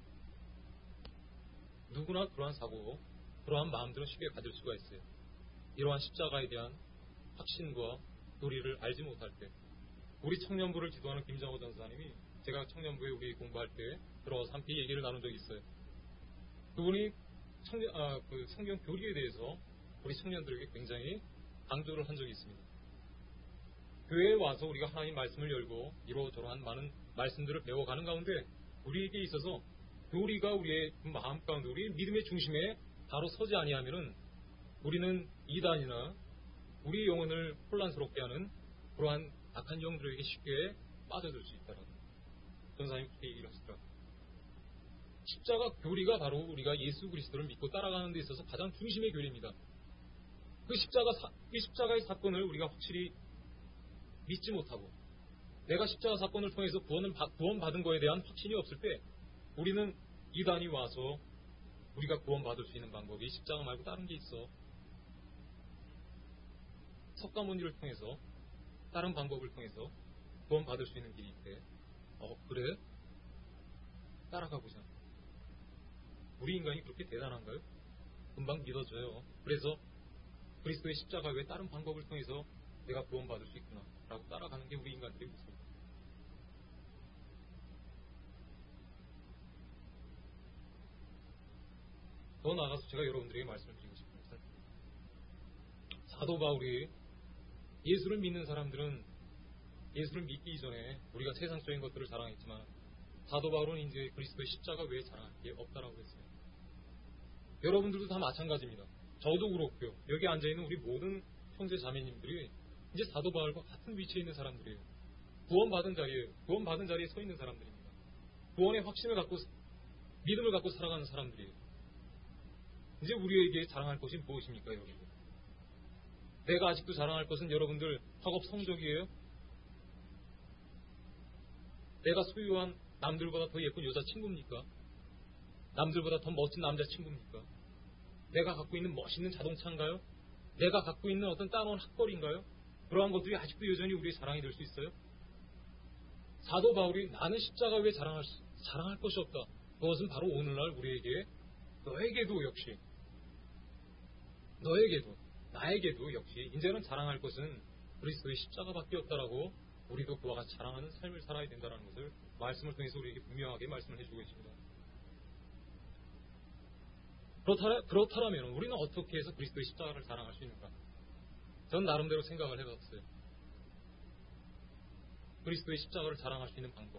누구나 그러한 사고, 그러한 마음들은 쉽게 가질 수가 있어요. 이러한 십자가에 대한 확신과 교리를 알지 못할 때, 우리 청년부를 지도하는 김정호 전사님이 제가 청년부에 우리 공부할 때 들어와서 함께 얘기를 나눈 적이 있어요. 그분이 그 성경 교리에 대해서 우리 청년들에게 굉장히 강조를 한 적이 있습니다. 교회에 와서 우리가 하나님 말씀을 열고 이러저러한 많은 말씀들을 배워가는 가운데 우리에게 있어서 교리가 우리의 마음 가운데, 우리의 믿음의 중심에 바로 서지 아니하면은 우리는 이단이나 우리 영혼을 혼란스럽게 하는 그러한 악한 영들에게 쉽게 빠져들 수 있다라고 전사님 그렇게 얘기를 하시더라고요. 십자가 교리가 바로 우리가 예수 그리스도를 믿고 따라가는 데 있어서 가장 중심의 교리입니다. 그 십자가의 사건을 우리가 확실히 믿지 못하고 내가 십자가 사건을 통해서 구원받은 것에 대한 확신이 없을 때 우리는 이단이 와서 우리가 구원받을 수 있는 방법이 십자가 말고 다른 게 있어. 석가모니를 통해서 다른 방법을 통해서 구원받을 수 있는 길이 있대. 그래? 따라가보자. 우리 인간이 그렇게 대단한가요? 금방 믿어져요. 그래서 그리스도의 십자가 외에 다른 방법을 통해서 내가 구원받을 수 있구나 라고 따라가는 게 우리 인간들의 모습입니다. 더 나아가서 제가 여러분들에게 말씀을 드리고 싶은 것은 사도 바울이 예수를 믿는 사람들은 예수를 믿기 이전에 우리가 세상적인 것들을 자랑했지만 사도 바울은 이제 그리스도의 십자가 외에 자랑할 게 없다라고 했어요. 여러분들도 다 마찬가지입니다. 저도 그렇고요. 여기 앉아있는 우리 모든 형제 자매님들이 이제 사도 바울과 같은 위치에 있는 사람들이에요. 구원받은 자리에 서 있는 사람들입니다. 구원의 확신을 갖고 믿음을 갖고 살아가는 사람들이에요. 이제 우리에게 자랑할 것이 무엇입니까, 여러분? 내가 아직도 자랑할 것은 여러분들 학업 성적이에요? 내가 소유한 남들보다 더 예쁜 여자친구입니까? 남들보다 더 멋진 남자친구입니까? 내가 갖고 있는 멋있는 자동차인가요? 내가 갖고 있는 어떤 따놓은 학벌인가요? 그러한 것들이 아직도 여전히 우리의 자랑이 될 수 있어요? 사도 바울이 나는 십자가 외에 자랑할 것이 없다. 그것은 바로 오늘날 우리에게 너에게도 역시 나에게도 역시 이제는 자랑할 것은 그리스도의 십자가밖에 없다라고 우리도 그와 같이 자랑하는 삶을 살아야 된다는 것을 말씀을 통해서 우리에게 분명하게 말씀을 해주고 있습니다. 그렇다면 우리는 어떻게 해서 그리스도의 십자가를 자랑할 수 있는가? 전 나름대로 생각을 해봤어요. 그리스도의 십자가를 자랑할 수 있는 방법.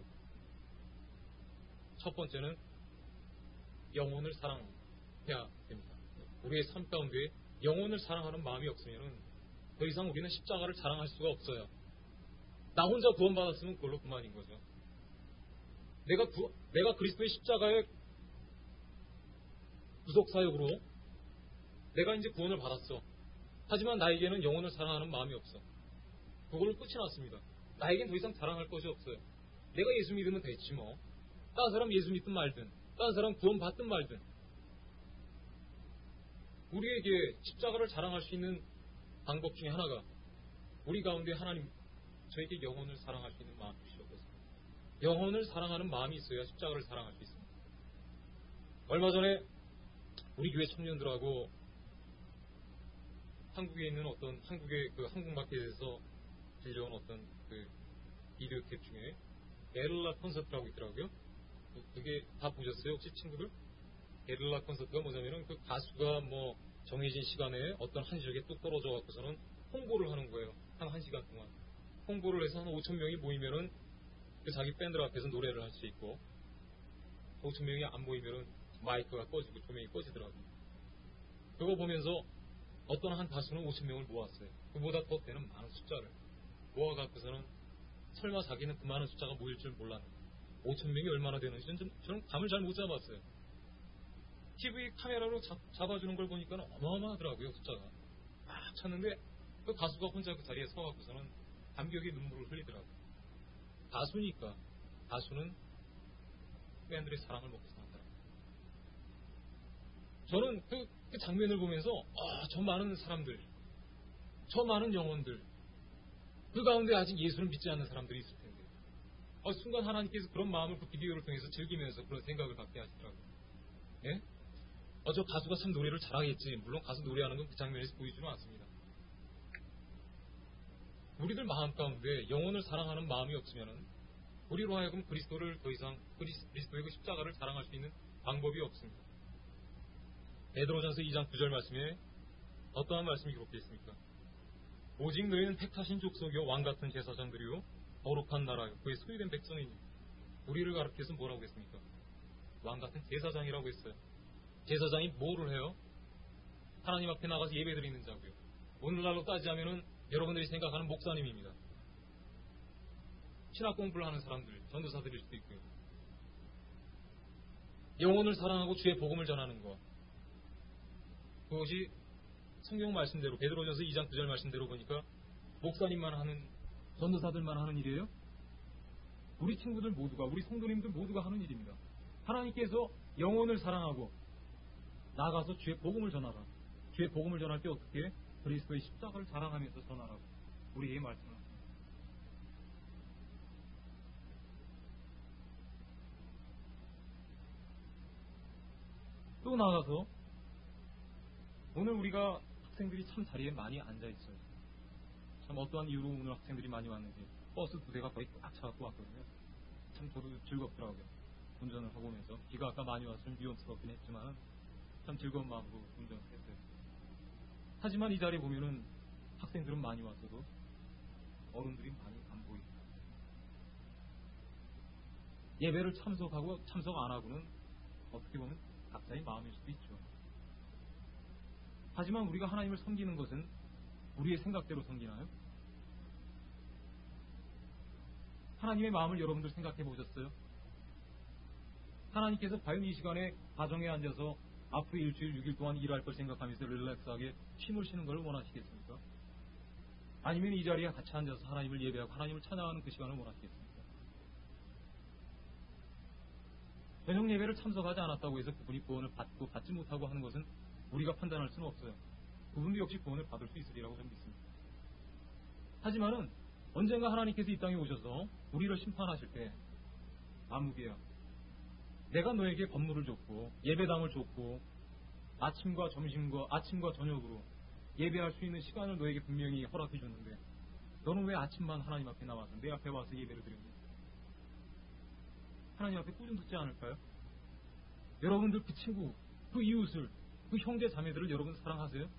첫 번째는 영혼을 사랑해야 됩니다. 우리의 삶 가운데 영혼을 사랑하는 마음이 없으면 더 이상 우리는 십자가를 자랑할 수가 없어요. 나 혼자 구원받았으면 그걸로 그만인 거죠. 내가 그리스도의 십자가의 구속사역으로 내가 이제 구원을 받았어. 하지만 나에게는 영혼을 사랑하는 마음이 없어. 그걸로 끝이 났습니다. 나에겐 더 이상 자랑할 것이 없어요. 내가 예수 믿으면 됐지 뭐. 다른 사람 예수 믿든 말든, 다른 사람 구원 받든 말든. 우리에게 십자가를 자랑할 수 있는 방법 중에 하나가 우리 가운데 하나님 저에게 영혼을 사랑할 수 있는 마음이 주셨거든요. 영혼을 사랑하는 마음이 있어야 십자가를 사랑할 수 있습니다. 얼마 전에 우리 교회 청년들하고 한국에 있는 어떤 한국의 그 항공마켓에서 들려온 어떤 그 비디오 탭 중에 게릴라 콘서트라고 있더라고요. 그게 다 보셨어요? 혹시 친구들? 게릴라 콘서트가 뭐냐면은 그 가수가 뭐 정해진 시간에 어떤 한 지역에 뚝 떨어져 갖고서는 홍보를 하는 거예요. 한 1시간 동안. 홍보를 해서 한 5,000명이 모이면은 그 자기 밴드 앞에서 노래를 할 수 있고 5,000명이 안 모이면은 마이크가 꺼지고 조명이 꺼지더라고요. 그거 보면서 어떤 한 가수는 5,000명을 모았어요. 그보다 더 되는 많은 숫자를 모아갖고서는 설마 자기는 그 많은 숫자가 모일 줄 몰랐는데 5,000명이 얼마나 되는지 저는 감을 잘 못 잡았어요. TV 카메라로 잡아주는 걸 보니까 어마어마하더라고요, 숫자가. 막 쳤는데 그 가수가 혼자 그 자리에 서갖고서는 감격의 눈물을 흘리더라고요. 가수니까 가수는 팬들의 사랑을 먹고 사는 사람. 저는 그 장면을 보면서 저 많은 사람들, 저 많은 영혼들, 그 가운데 아직 예수를 믿지 않는 사람들이 있을 텐데 순간 하나님께서 그런 마음을 그 비디오를 통해서 즐기면서 그런 생각을 갖게 하시더라고요. 예? 저 가수가 참 노래를 잘하겠지. 물론 가수 노래하는 건 그 장면에서 보이지는 않습니다. 우리들 마음 가운데 영혼을 사랑하는 마음이 없으면 우리로 하여금 그리스도를 더 이상 그리스도의 그 십자가를 자랑할 수 있는 방법이 없습니다. 베드로전서 2장 9절 말씀에 어떠한 말씀이 기록되어 있습니까? 오직 너희는 택하신 족속이요 왕같은 제사장들이요 거룩한 나라요 그의 소유된 백성이니 우리를 가르쳐서 뭐라고 했습니까? 왕같은 제사장이라고 했어요. 제사장이 뭐를 해요? 하나님 앞에 나가서 예배드리는 자고요. 오늘날로 따지자면은 여러분들이 생각하는 목사님입니다. 신학 공부를 하는 사람들, 전도사들일 수도 있고요. 영혼을 사랑하고 주의 복음을 전하는 것. 그것이 성경 말씀대로 베드로전서 2장 9절 말씀대로 보니까 목사님만 하는, 전도사들만 하는 일이에요? 우리 친구들 모두가, 우리 성도님들 모두가 하는 일입니다. 하나님께서 영혼을 사랑하고 나가서 주의 복음을 전하라. 주의 복음을 전할 때 어떻게? 그리스도의 십자가를 자랑하면서 전하라고 우리에게 말씀합니다. 또 나아가서 오늘 우리가 학생들이 참 자리에 많이 앉아 있어요. 참 어떠한 이유로 오늘 학생들이 많이 왔는지 버스 2대가 거의 꽉 차갖고 왔거든요. 참 저도 즐겁더라고요. 운전을 하고 오면서 비가 아까 많이 왔으면 위험스럽긴 했지만 참 즐거운 마음으로 운전을 했어요. 하지만 이 자리에 보면은 학생들은 많이 왔어도 어른들이 많이 안 보입니다. 예배를 참석하고 참석 안 하고는 어떻게 보면 각자의 마음일 수도 있죠. 하지만 우리가 하나님을 섬기는 것은 우리의 생각대로 섬기나요? 하나님의 마음을 여러분들 생각해 보셨어요? 하나님께서 과연 이 시간에 가정에 앉아서 앞으로 일주일 6일 동안 일할 걸 생각하면서 릴렉스하게 쉼을 쉬는 걸 원하시겠습니까? 아니면 이 자리에 같이 앉아서 하나님을 예배하고 하나님을 찬양하는 그 시간을 원하시겠습니까? 저녁 예배를 참석하지 않았다고 해서 그분이 구원을 받고 받지 못하고 하는 것은 우리가 판단할 수는 없어요. 그분도 역시 구원을 받을 수 있으리라고 저는 믿습니다. 하지만은 언젠가 하나님께서 이 땅에 오셔서 우리를 심판하실 때 아무개야 내가 너에게 건물을 줬고 예배당을 줬고 아침과 저녁으로 예배할 수 있는 시간을 너에게 분명히 허락해 줬는데 너는 왜 아침만 하나님 앞에 나와서 내 앞에 와서 예배를 드리니? 하나님 앞에 꾸중 듣지 않을까요? 여러분들 그 친구, 그 이웃을, 그 형제 자매들을 여러분 사랑하세요?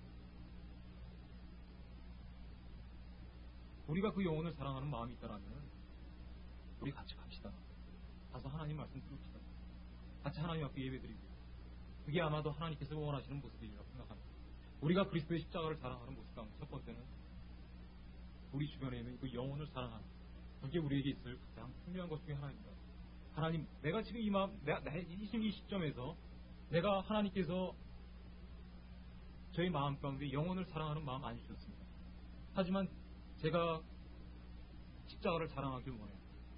우리가 그 영혼을 사랑하는 마음이 있다라면 우리 같이 갑시다. 가서 하나님 말씀 들읍시다. 같이 하나님 앞에 예배드리고 그게 아마도 하나님께서 원하시는 모습이라고 생각합니다. 우리가 그리스도의 십자가를 사랑하는 모습 가운데 첫 번째는 우리 주변에 있는 그 영혼을 사랑하는 그게 우리에게 있을 가장 중요한 것 중에 하나입니다. 하나님, 내가 지금 이 마음, 이 시점에서 내가 하나님께서 저희 마음 가운데 영혼을 사랑하는 마음 안 주셨습니다. 하지만 제가 십자가를 사랑하길 원해요.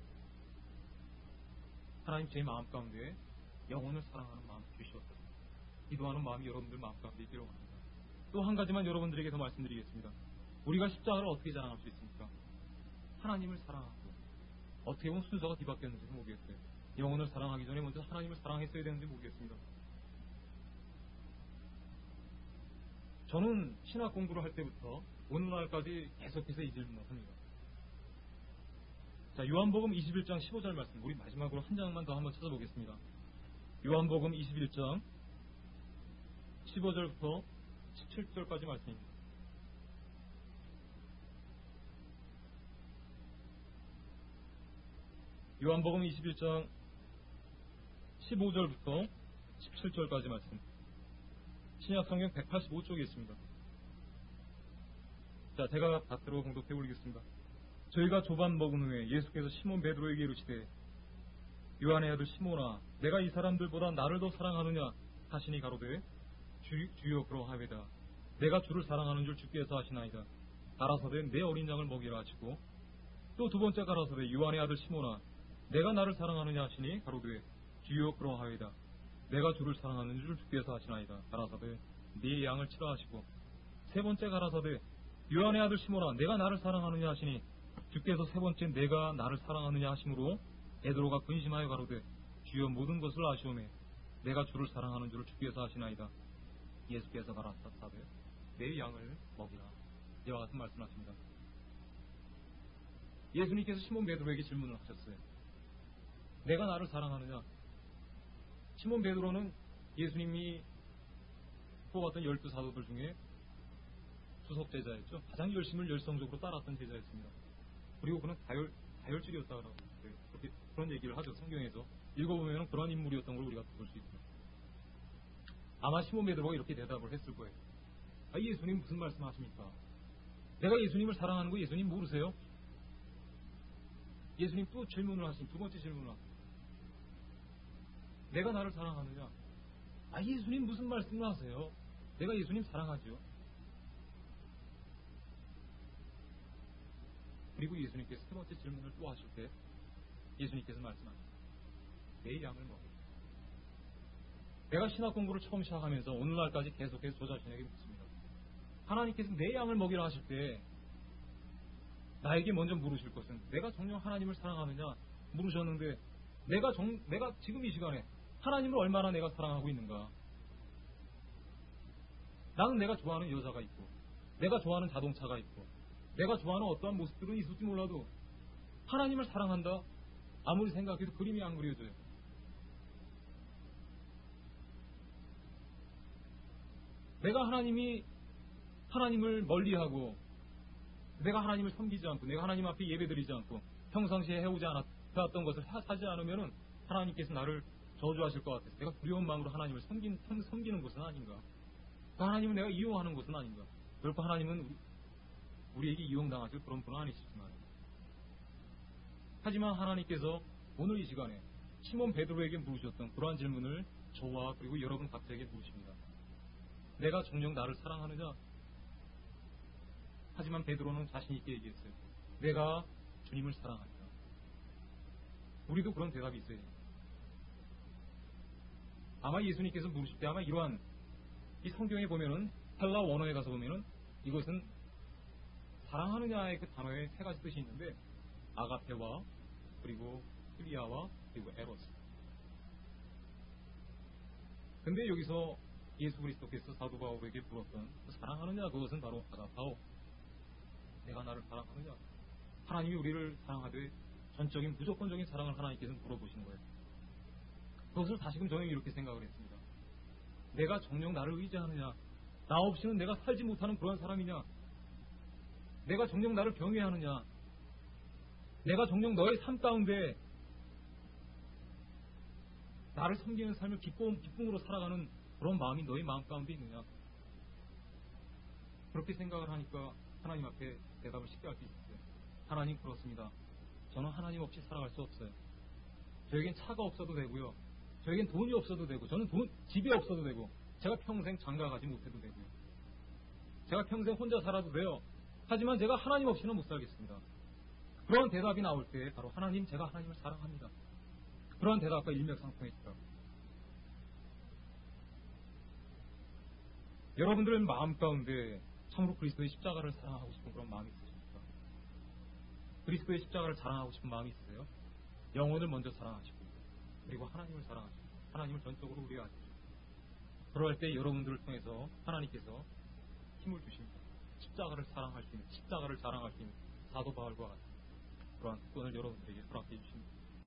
하나님 제 마음 가운데 영혼을 사랑하는 마음 주시옵소서. 기도하는 마음이 여러분들 마음 가운데 있기를 원합니다. 또 한 가지만 여러분들에게 더 말씀드리겠습니다. 우리가 십자가를 어떻게 자랑할 수 있습니까? 하나님을 사랑하고 어떻게 보면 순서가 뒤바뀌었는지 모르겠어요. 영혼을 사랑하기 전에 먼저 하나님을 사랑했어야 되는지 모르겠습니다. 저는 신학 공부를 할 때부터 오늘날까지 계속해서 이 질문을 합니다. 자, 요한복음 21장 15절 말씀, 우리 마지막으로 한 장만 더 한번 찾아보겠습니다. 요한복음 21장 15절부터 17절까지 말씀입니다. 요한복음 21장 15절부터 17절까지 말씀. 신약성경 185쪽에 있습니다. 자, 제가 받들어 공독해 올리겠습니다. 저희가 조반 먹은 후에 예수께서 시몬 베드로에게 이르시되 요한의 아들 시몬아 내가 이 사람들보다 나를 더 사랑하느냐 하시니 가로되 주여 그러하외다. 내가 주를 사랑하는 줄 주께서 하시나이다. 가라사대 내 어린 양을 먹이라 하시고 또 두 번째 가라사대 요한의 아들 시몬아 내가 나를 사랑하느냐 하시니 가로되 주여 그러하외다. 내가 주를 사랑하는 줄 주께서 하시나이다. 가라사대 네 양을 치라 하시고 세 번째 가라사대 요한의 아들 시몬아 내가 나를 사랑하느냐 하시니 주께서 세 번째 내가 나를 사랑하느냐 하심으로 베드로가 근심하여 가로되 주여 모든 것을 아시오매 내가 주를 사랑하는 줄 주께서 하시나이다. 예수께서 가라사대 내 양을 먹이라. 이와 같은 말씀하십니다. 예수님께서 시몬 베드로에게 질문을 하셨어요. 내가 나를 사랑하느냐? 시몬 베드로는 예수님이 뽑았던 12사도들 중에 수석 제자였죠. 가장 열성적으로 따랐던 제자였습니다. 그리고 그는 다혈질이었다고 그런 얘기를 하죠. 성경에서 읽어보면 그런 인물이었던 걸 우리가 볼 수 있습니다. 아마 시몬 베드로가 이렇게 대답을 했을 거예요. 예수님 무슨 말씀하십니까? 내가 예수님을 사랑하는 거 예수님 모르세요? 예수님 또 질문을 하신 두 번째 질문을 하십니다. 내가 나를 사랑하느냐? 예수님 무슨 말씀을 하세요? 내가 예수님 사랑하죠. 그리고 예수님께서 세 번째 질문을 또 하실 때 예수님께서 말씀하십니다. 내 양을 먹여. 내가 신학 공부를 처음 시작하면서 오늘날까지 계속해서 저 자신에게 묻습니다. 하나님께서 내 양을 먹이라 하실 때 나에게 먼저 물으실 것은 내가 정녕 하나님을 사랑하느냐 물으셨는데 내가 지금 이 시간에 하나님을 얼마나 내가 사랑하고 있는가? 나는 내가 좋아하는 여자가 있고, 내가 좋아하는 자동차가 있고, 내가 좋아하는 어떠한 모습들은 있을지 몰라도 하나님을 사랑한다? 아무리 생각해도 그림이 안 그려져요. 내가 하나님을 멀리하고, 내가 하나님을 섬기지 않고, 내가 하나님 앞에 예배드리지 않고, 평상시에 해오지 않았던 것을 하지 않으면 하나님께서 나를 저주하실 것 같아서 내가 두려운 마음으로 하나님을 섬기는 것은 아닌가? 그 하나님은 내가 이용하는 것은 아닌가? 결코 하나님은 우리에게 이용당하실 그런 분은 아니시지만, 하지만 하나님께서 오늘 이 시간에 시몬 베드로에게 물으셨던 그러한 질문을 저와 그리고 여러분 각자에게 물으십니다. 내가 정녕 나를 사랑하느냐? 하지만 베드로는 자신 있게 얘기했어요. 내가 주님을 사랑한다. 우리도 그런 대답이 있어요. 아마 예수님께서 물으실 때 아마 이러한 이 성경에 보면은 헬라 원어에 가서 보면은 이것은 사랑하느냐의 그 단어에 세 가지 뜻이 있는데 아가페와 그리고 필리아와 그리고 에로스. 근데 여기서 예수 그리스도께서 사도 바울에게 물었던 그 사랑하느냐 그것은 바로 아가파오. 내가 나를 사랑하느냐. 하나님이 우리를 사랑하되 전적인 무조건적인 사랑을 하나님께서 물어보시는 거예요. 그것을 다시금 저는 이렇게 생각을 했습니다. 내가 정녕 나를 의지하느냐. 나 없이는 내가 살지 못하는 그런 사람이냐. 내가 정녕 나를 경외하느냐. 내가 정녕 너의 삶 가운데 나를 섬기는 삶을 기쁨으로 살아가는 그런 마음이 너의 마음 가운데 있느냐. 그렇게 생각을 하니까 하나님 앞에 대답을 쉽게 할 수 있었어요. 하나님 그렇습니다. 저는 하나님 없이 살아갈 수 없어요. 저에겐 차가 없어도 되고요. 저에겐 돈이 없어도 되고, 저는 집이 없어도 되고, 제가 평생 장가 가지 못해도 되고요. 제가 평생 혼자 살아도 돼요. 하지만 제가 하나님 없이는 못 살겠습니다. 그런 대답이 나올 때 바로 하나님, 제가 하나님을 사랑합니다. 그런 대답과 일맥상통했더라고요. 여러분들의 마음 가운데 참으로 그리스도의 십자가를 사랑하고 싶은 그런 마음이 있으십니까? 그리스도의 십자가를 자랑하고 싶은 마음이 있으세요? 영혼을 먼저 사랑하시고 그리고 하나님을 사랑하시고 하나님을 전적으로 우려하십시오. 그럴 때 여러분들을 통해서 하나님께서 힘을 주십니다. 십자가를 사랑할 수 있는, 십자가를 자랑할 수 있는 사도 바울과 같은 그러한 특권을 여러분들에게 허락해 주십니다.